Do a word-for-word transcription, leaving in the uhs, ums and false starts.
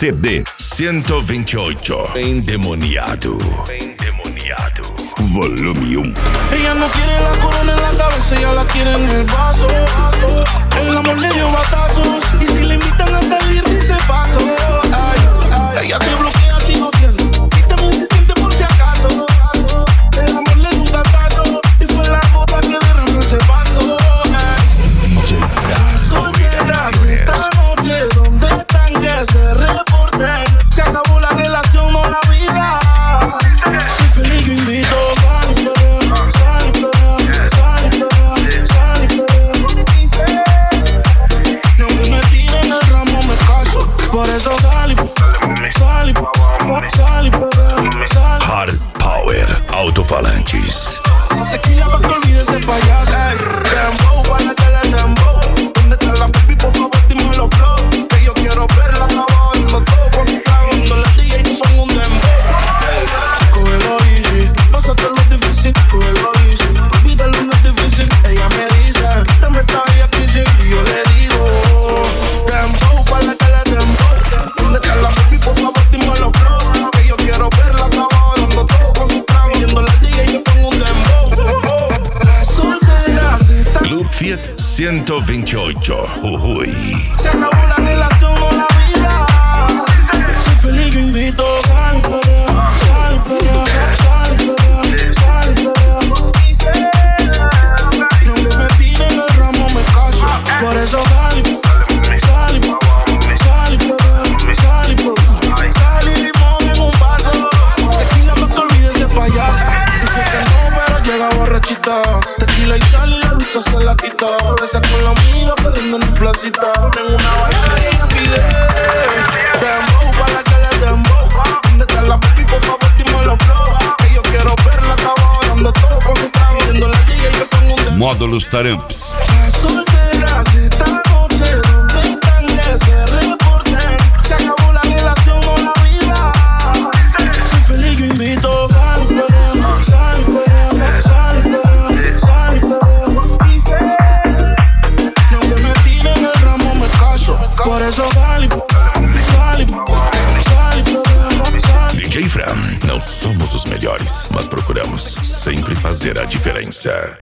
C D ciento veintiocho. Endemoniado. Endemoniado. Volume um. Ella no quiere la corona en la cabeza, ella la quiere en el vaso. El amor le dio batazos y si le invitan a salir dice paso. Ay, ay. Ella te bloquea si no tiene y también se siente por si acaso. El amor le dio un cantazo y fue la gota que derramó ese vaso. Solteras esta noche, ¿dónde están? Que se reporten. Se acabó la relación, no la vida. Soy feliz, yo invito. Sal y perrea, sal y perrea, sal y perrea, sal y perrea. Dice, no que me tiren el ramo me caso. Por eso sal y sal y sal y perrea, sal. Hard Power Autofalantes. Tequila pa' que olvide ese payaso. Dembow, para que le dembow. ¿Dónde está la baby? Por favor, dime los flow. Que yo quiero verla trabajando todo con su trago. Cuando le diga y te pongo un dembow. Cógelo easy, pásate lo difícil. Cógelo easy, olvídalo, no es difícil. Ella me dice, dame esta bella crisis. Y yo le digo, dembow, para que le dembow. ¿Dónde está la baby? Por favor, dime los flow. Que yo quiero verla trabajando todo con su trago. Cuando le diga y te pongo un dembow. Club Fiat ciento veintiocho. Uy. Se acabó la relación o la vida. Soy feliz, yo invito. Sal y perrea, sal y perrea, sal y perrea, sal y perrea. Dice, no que me tiren el ramo me caso. Por eso sal y sal y sal y perrea, sal y perrea. Sal y limón en un vaso. Tequila pa' que olvide ese payaso. Dice que no, pero llega borrachita. Tequila y sal y la luz se la quita. Besa con la amiga, perdiendo en un placita. Tengo una vaina y ella pide dembow, para que le dembow. ¿Dónde está la baby? Por favor, dime los flow. Que yo quiero verla trabajando todo con su trago. Viendo la día y yo tengo un dembow. Módulos Taramps. Las solteras esta noche, ¿dónde están? Que se reporten. Se acabó la relación o la vida. Soy feliz, yo invito. Sal y perrea, sal y perrea, sal y perrea, sal y perrea. Dice, no que me tiren el ramo me caso. Por eso sal y sal y sal y perrea, sal. D J Fran, não somos os melhores, mas procuramos sempre fazer a diferença.